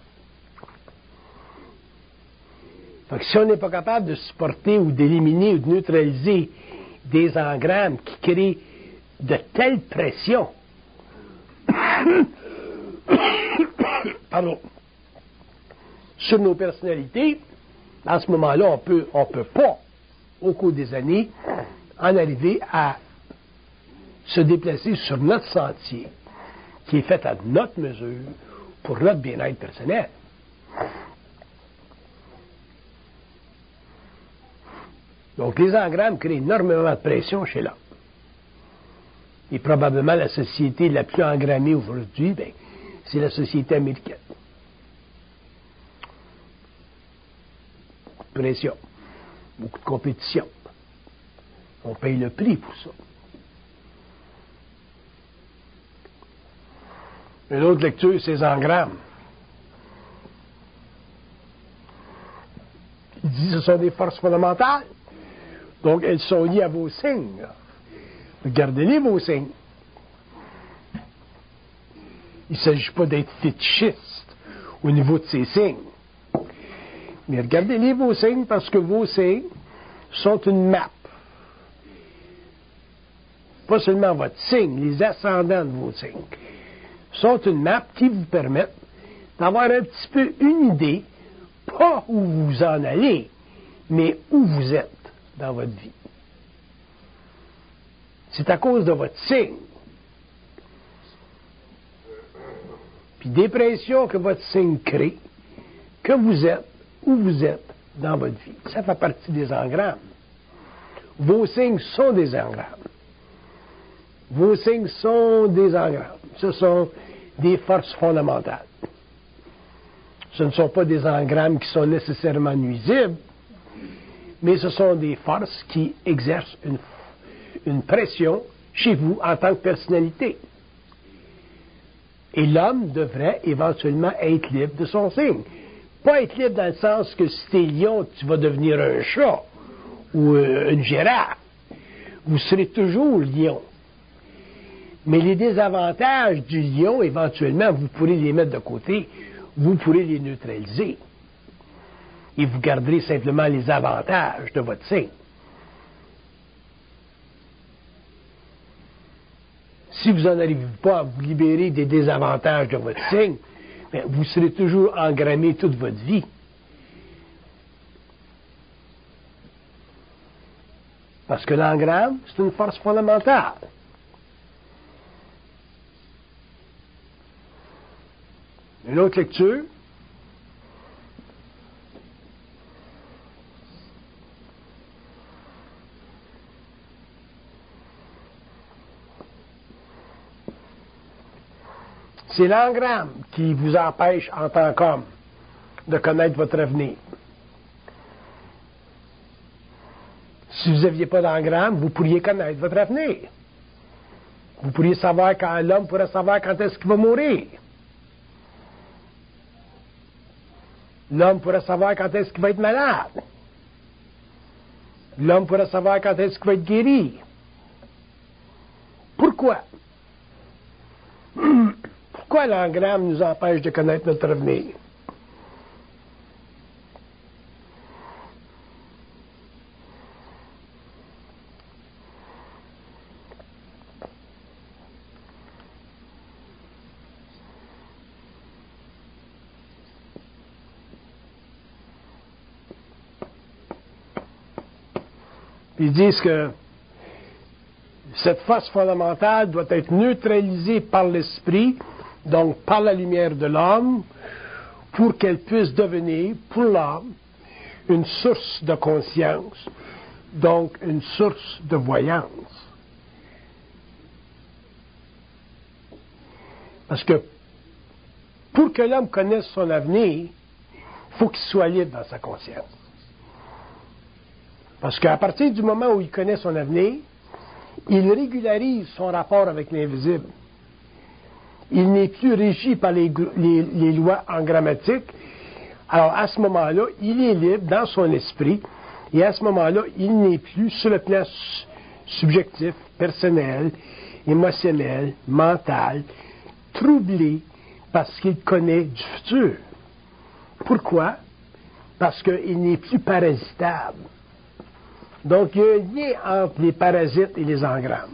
Fait que si on n'est pas capable de supporter ou d'éliminer ou de neutraliser des engrammes qui créent de telles pressions, pardon, sur nos personnalités, à ce moment-là, on peut, on peut pas, au cours des années, en arriver à se déplacer sur notre sentier, qui est fait à notre mesure, pour notre bien-être personnel. Donc, les engrammes créent énormément de pression chez l'homme. Et probablement la société la plus engrammée aujourd'hui, ben, c'est la société américaine. Beaucoup de pression, beaucoup de compétition. On paye le prix pour ça. Une autre lecture, c'est les engrammes. Il dit que ce sont des forces fondamentales. Donc, elles sont liées à vos signes. Regardez-les, vos signes. Il ne s'agit pas d'être fétichiste au niveau de ces signes. Mais regardez-les, vos signes, parce que vos signes sont une map. Pas seulement votre signe, les ascendants de vos signes sont une map qui vous permettent d'avoir un petit peu une idée, pas où vous en allez, mais où vous êtes dans votre vie. C'est à cause de votre signe. Puis des pressions que votre signe crée, que vous êtes, où vous êtes dans votre vie. Ça fait partie des engrammes. Vos signes sont des engrammes. Vos signes sont des engrammes. Ce sont des forces fondamentales. Ce ne sont pas des engrammes qui sont nécessairement nuisibles, mais ce sont des forces qui exercent une, une pression chez vous en tant que personnalité. Et l'homme devrait éventuellement être libre de son signe. Pas être libre dans le sens que si tu es lion, tu vas devenir un chat ou euh, une girafe. Vous serez toujours lion. Mais les désavantages du lion, éventuellement, vous pourrez les mettre de côté, vous pourrez les neutraliser. Et vous garderez simplement les avantages de votre signe. Si vous n'en arrivez pas à vous libérer des désavantages de votre signe, bien, vous serez toujours engrammé toute votre vie. Parce que l'engramme, c'est une force fondamentale. Une autre lecture. C'est l'engramme qui vous empêche, en tant qu'homme, de connaître votre avenir. Si vous n'aviez pas d'engramme, vous pourriez connaître votre avenir. Vous pourriez savoir quand l'homme pourrait savoir quand est-ce qu'il va mourir. L'homme pourrait savoir quand est-ce qu'il va être malade. L'homme pourrait savoir quand est-ce qu'il va être guéri. Pourquoi? Pourquoi l'engramme nous empêche de connaître notre avenir? Ils disent que cette force fondamentale doit être neutralisée par l'esprit, donc par la lumière de l'homme, pour qu'elle puisse devenir, pour l'homme, une source de conscience, donc une source de voyance. Parce que pour que l'homme connaisse son avenir, il faut qu'il soit libre dans sa conscience. Parce qu'à partir du moment où il connaît son avenir, il régularise son rapport avec l'invisible. Il n'est plus régi par les, les, les lois en grammatique. Alors, à ce moment-là, il est libre dans son esprit. Et à ce moment-là, il n'est plus sur le plan subjectif, personnel, émotionnel, mental, troublé parce qu'il connaît du futur. Pourquoi? Parce qu'il n'est plus parasitable. Donc, il y a un lien entre les parasites et les engrammes.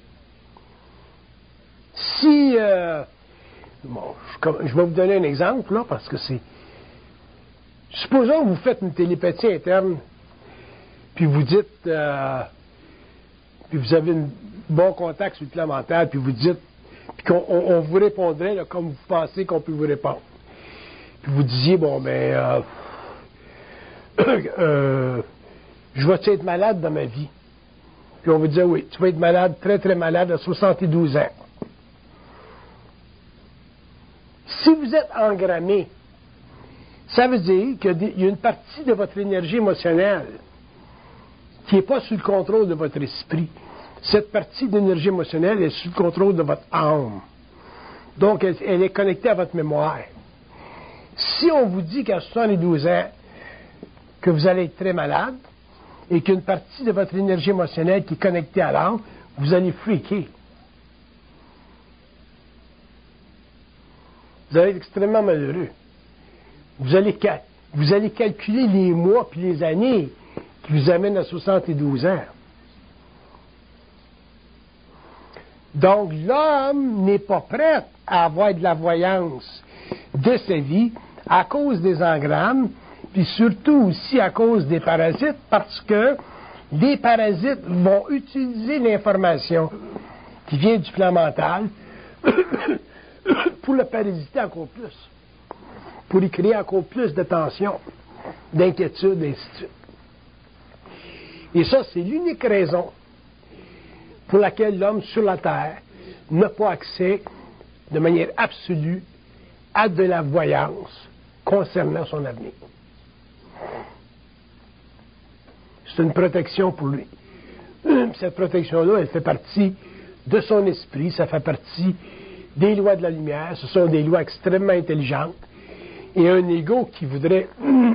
Si, euh, bon, je, je vais vous donner un exemple, là, parce que c'est... Supposons que vous faites une télépathie interne, puis vous dites, euh, puis vous avez un bon contact sur le plan mental, puis vous dites, puis qu'on on, on vous répondrait là, comme vous pensez qu'on peut vous répondre. Puis vous disiez, bon, ben, euh, euh, je vais-tu être malade dans ma vie? Puis on vous dit, oui, tu vas être malade, très, très malade à soixante-douze ans. Si vous êtes engrammé, ça veut dire qu'il y a une partie de votre énergie émotionnelle qui n'est pas sous le contrôle de votre esprit. Cette partie d'énergie émotionnelle est sous le contrôle de votre âme. Donc, elle, elle est connectée à votre mémoire. Si on vous dit qu'à soixante-douze ans, que vous allez être très malade, et qu'une partie de votre énergie émotionnelle qui est connectée à l'âme, vous allez freaker. Vous allez être extrêmement malheureux. Vous allez, cal- vous allez calculer les mois puis les années qui vous amènent à soixante-douze ans. Donc, l'homme n'est pas prêt à avoir de la voyance de sa vie à cause des engrammes, puis surtout aussi à cause des parasites, parce que les parasites vont utiliser l'information qui vient du plan mental pour le parasiter encore plus, pour y créer encore plus de tension, d'inquiétude, et ainsi de suite. Et ça, c'est l'unique raison pour laquelle l'homme sur la Terre n'a pas accès de manière absolue à de la voyance concernant son avenir. C'est une protection pour lui. Cette protection-là, elle fait partie de son esprit, ça fait partie des lois de la lumière, ce sont des lois extrêmement intelligentes. Et un ego qui voudrait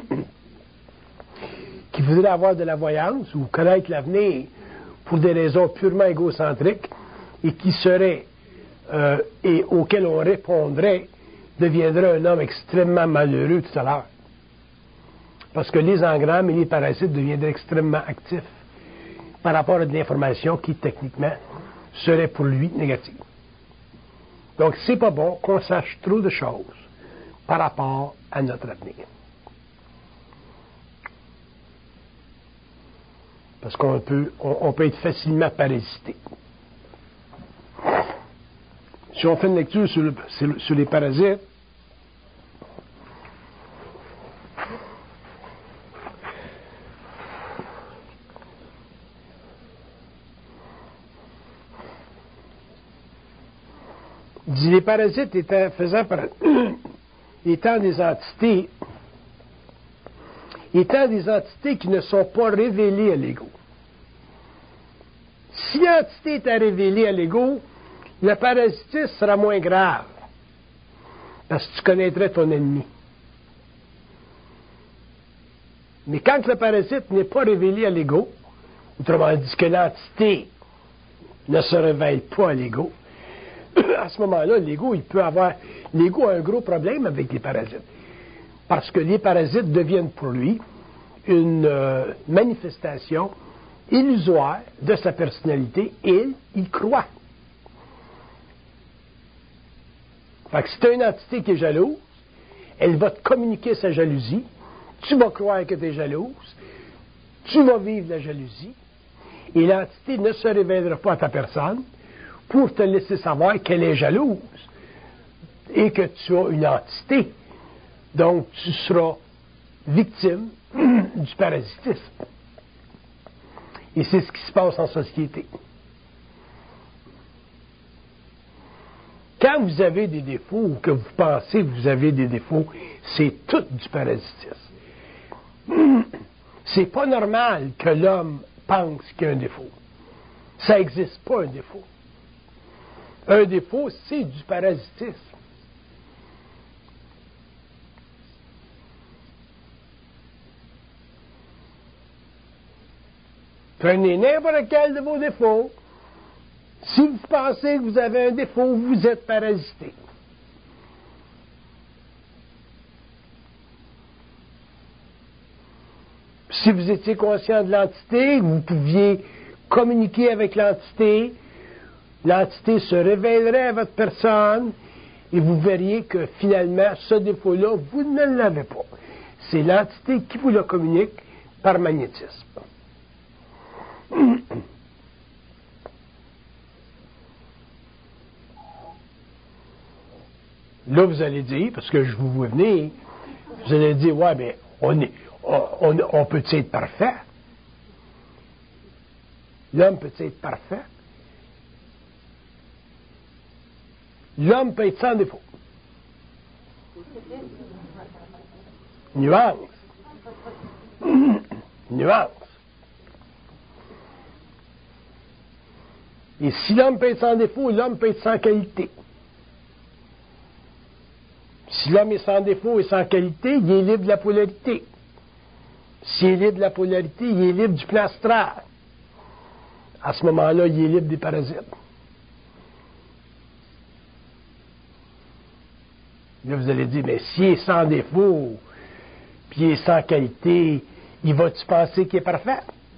qui voudrait avoir de la voyance ou connaître l'avenir pour des raisons purement égocentriques et qui serait euh, et auquel on répondrait deviendrait un homme extrêmement malheureux tout à l'heure. Parce que les engrammes et les parasites deviendraient extrêmement actifs par rapport à de l'information qui, techniquement, serait pour lui négative. Donc, c'est pas bon qu'on sache trop de choses par rapport à notre avenir. Parce qu'on peut, on, on peut être facilement parasité. Si on fait une lecture sur, le, sur, sur les parasites, il dit les parasites étant, faisant par, étant des entités, étant des entités qui ne sont pas révélées à l'ego. Si l'entité est à révéler à l'ego, le parasitisme sera moins grave, parce que tu connaîtrais ton ennemi. Mais quand le parasite n'est pas révélé à l'ego, autrement dit que l'entité ne se révèle pas à l'ego, à ce moment-là, l'ego, il peut avoir... L'ego a un gros problème avec les parasites. Parce que les parasites deviennent pour lui une euh, manifestation illusoire de sa personnalité et il y croit. Fait que si tu as une entité qui est jalouse, elle va te communiquer sa jalousie, tu vas croire que tu es jalouse, tu vas vivre la jalousie, et l'entité ne se révélera pas à ta personne pour te laisser savoir qu'elle est jalouse et que tu as une entité. Donc, tu seras victime du parasitisme. Et c'est ce qui se passe en société. Quand vous avez des défauts ou que vous pensez que vous avez des défauts, c'est tout du parasitisme. C'est pas normal que l'homme pense qu'il y a un défaut. Ça n'existe pas, un défaut. Un défaut, c'est du parasitisme. Prenez n'importe quel de vos défauts. Si vous pensez que vous avez un défaut, vous êtes parasité. Si vous étiez conscient de l'entité, vous pouviez communiquer avec l'entité, l'entité se révélerait à votre personne et vous verriez que finalement, ce défaut-là, vous ne l'avez pas. C'est l'entité qui vous le communique par magnétisme. Là, vous allez dire, parce que je vous vois venir, vous allez dire, ouais, mais on, est, on, on, on peut être parfait? L'homme peut être parfait? L'homme peut être sans défaut. Nuance. Nuance. Et si l'homme peut être sans défaut, l'homme peut être sans qualité. Si l'homme est sans défaut et sans qualité, il est libre de la polarité. S'il est libre de la polarité, il est libre du plan astral. À ce moment-là, il est libre des parasites. Là, vous allez dire, mais s'il est sans défaut, puis il est sans qualité, il va-tu penser qu'il est parfait?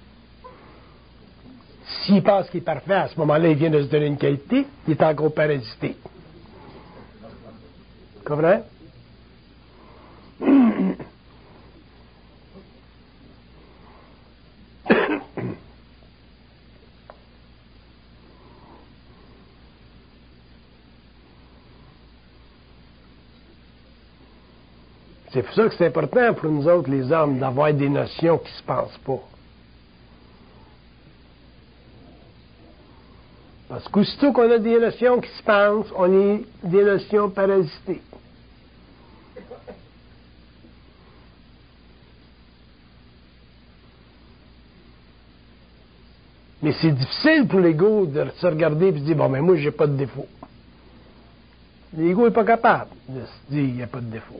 S'il pense qu'il est parfait, à ce moment-là, il vient de se donner une qualité, il est encore parasité. Comprenez? C'est pour ça que c'est important pour nous autres, les hommes, d'avoir des notions qui ne se pensent pas. Parce qu'aussitôt qu'on a des notions qui se pensent, on est des notions parasitées. Mais c'est difficile pour l'ego de se regarder et de dire, bon, mais moi, j'ai pas de défaut. L'ego n'est pas capable de se dire, il n'y a pas de défaut.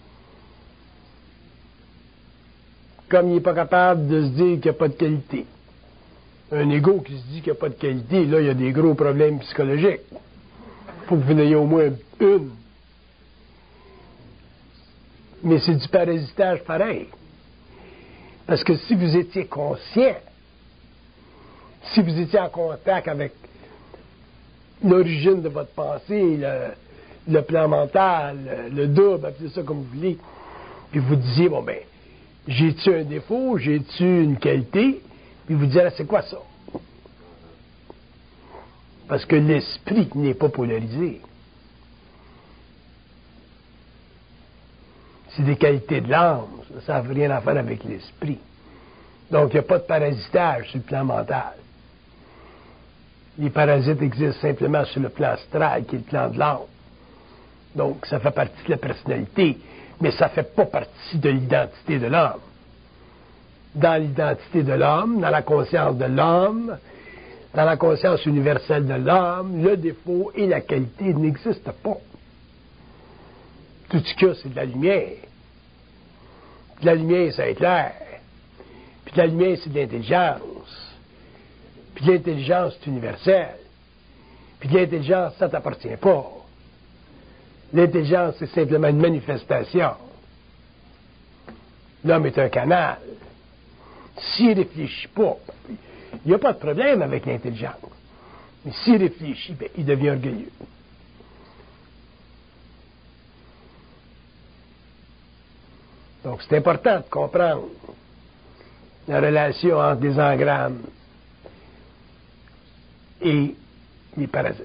Comme il n'est pas capable de se dire qu'il n'y a pas de qualité. Un ego qui se dit qu'il n'y a pas de qualité, là, il y a des gros problèmes psychologiques. Il faut que vous en ayez au moins une. Mais c'est du parasitage pareil. Parce que si vous étiez conscient, si vous étiez en contact avec l'origine de votre pensée, le, le plan mental, le double, appelez ça comme vous voulez, puis vous disiez, bon ben, j'ai-tu un défaut, j'ai-tu une qualité, puis vous direz, c'est quoi ça? Parce que l'esprit n'est pas polarisé. C'est des qualités de l'âme, ça n'a rien à faire avec l'esprit. Donc, il n'y a pas de parasitage sur le plan mental. Les parasites existent simplement sur le plan astral, qui est le plan de l'âme. Donc, ça fait partie de la personnalité, mais ça ne fait pas partie de l'identité de l'homme. Dans l'identité de l'homme, dans la conscience de l'homme, dans la conscience universelle de l'homme, le défaut et la qualité n'existent pas. Tout ce qu'il y a, c'est de la lumière. De la lumière, ça éclaire. Puis de la lumière, c'est de l'intelligence. Puis de l'intelligence, c'est universel. Puis de l'intelligence, ça ne t'appartient pas. L'intelligence, c'est simplement une manifestation. L'homme est un canal. S'il ne réfléchit pas, il n'y a pas de problème avec l'intelligence. Mais s'il réfléchit, bien, il devient orgueilleux. Donc, c'est important de comprendre la relation entre les engrammes et les parasites.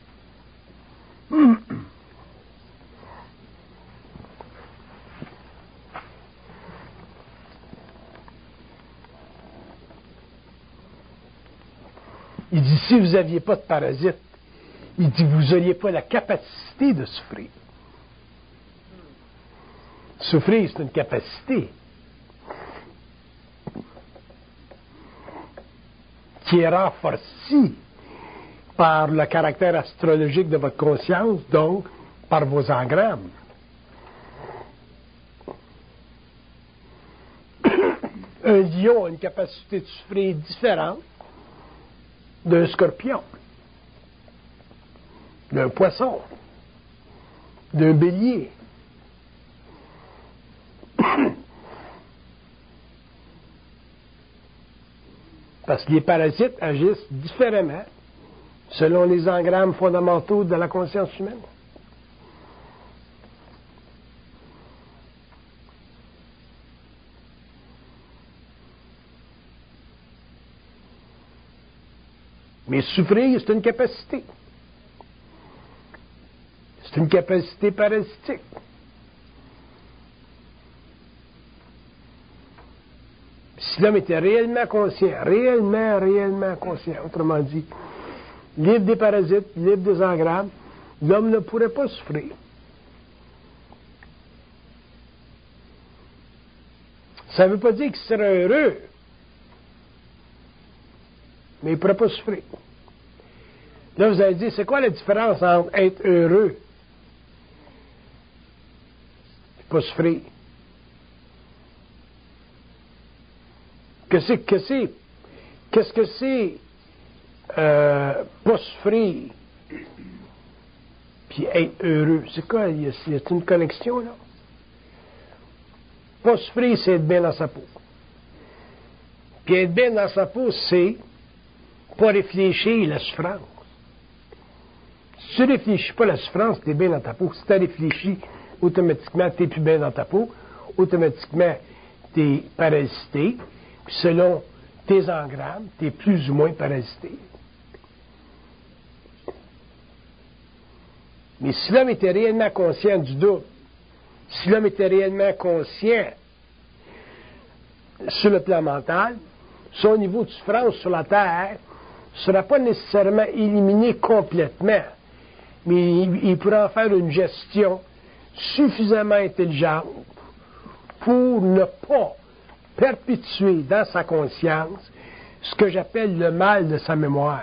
Il dit, si vous n'aviez pas de parasites, il dit, vous n'auriez pas la capacité de souffrir. Souffrir, c'est une capacité. qui est renforcé par le caractère astrologique de votre conscience, donc par vos engrammes. Un lion a une capacité de souffrir différente d'un scorpion, d'un poisson, d'un bélier. Parce que les parasites agissent différemment selon les engrammes fondamentaux de la conscience humaine. Mais souffrir, c'est une capacité. C'est une capacité parasitique. Si l'homme était réellement conscient, réellement, réellement conscient, autrement dit, libre des parasites, libre des engrammes, l'homme ne pourrait pas souffrir. Ça ne veut pas dire qu'il serait heureux, mais il ne pourrait pas souffrir. Là, vous allez dire, c'est quoi la différence entre être heureux et pas souffrir? Qu'est-ce que c'est? Qu'est-ce que c'est euh, pas souffrir puis être heureux? C'est quoi? Il y a, il y a une connexion, là? Pas souffrir, c'est être bien dans sa peau. Puis être bien dans sa peau, c'est pas réfléchir la souffrance. Si tu ne réfléchis pas la souffrance, tu es bien dans ta peau. Si tu as réfléchi, automatiquement, tu n'es plus bien dans ta peau. Automatiquement, tu es parasité. Puis selon tes engrammes, tu es plus ou moins parasité. Mais si l'homme était réellement conscient du doute, si l'homme était réellement conscient sur le plan mental, son niveau de souffrance sur la Terre ne sera pas nécessairement éliminé complètement, mais il, il pourra en faire une gestion suffisamment intelligente pour ne pas perpétuer dans sa conscience ce que j'appelle le mal de sa mémoire.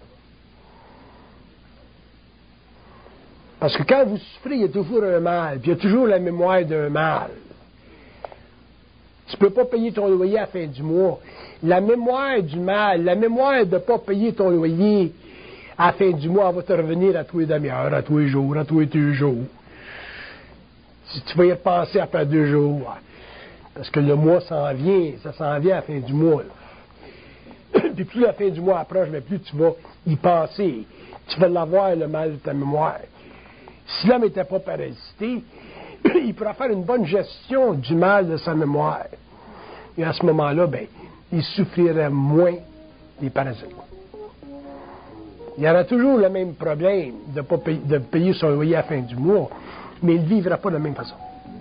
Parce que quand vous souffrez, il y a toujours un mal, puis il y a toujours la mémoire d'un mal. Tu ne peux pas payer ton loyer à la fin du mois. La mémoire du mal, la mémoire de ne pas payer ton loyer à la fin du mois, elle va te revenir à tous les demi-heures, à tous les jours, à tous les deux jours. Si tu vas y repenser après deux jours, parce que le mois s'en vient, ça s'en vient à la fin du mois. Puis plus la fin du mois approche, mais plus tu vas y penser. Tu vas l'avoir, le mal de ta mémoire. Si l'homme n'était pas parasité, il pourra faire une bonne gestion du mal de sa mémoire. Et à ce moment-là, ben, il souffrirait moins des parasites. Il y aura toujours le même problème de, pas payer, de payer son loyer à la fin du mois, mais il ne vivra pas de la même façon.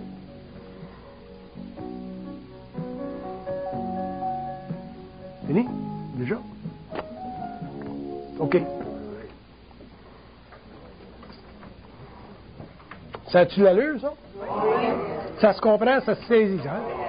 Fini? Déjà? OK. Ça a-tu l'allure, ça? Oui. Ça se comprend, ça se saisit, hein?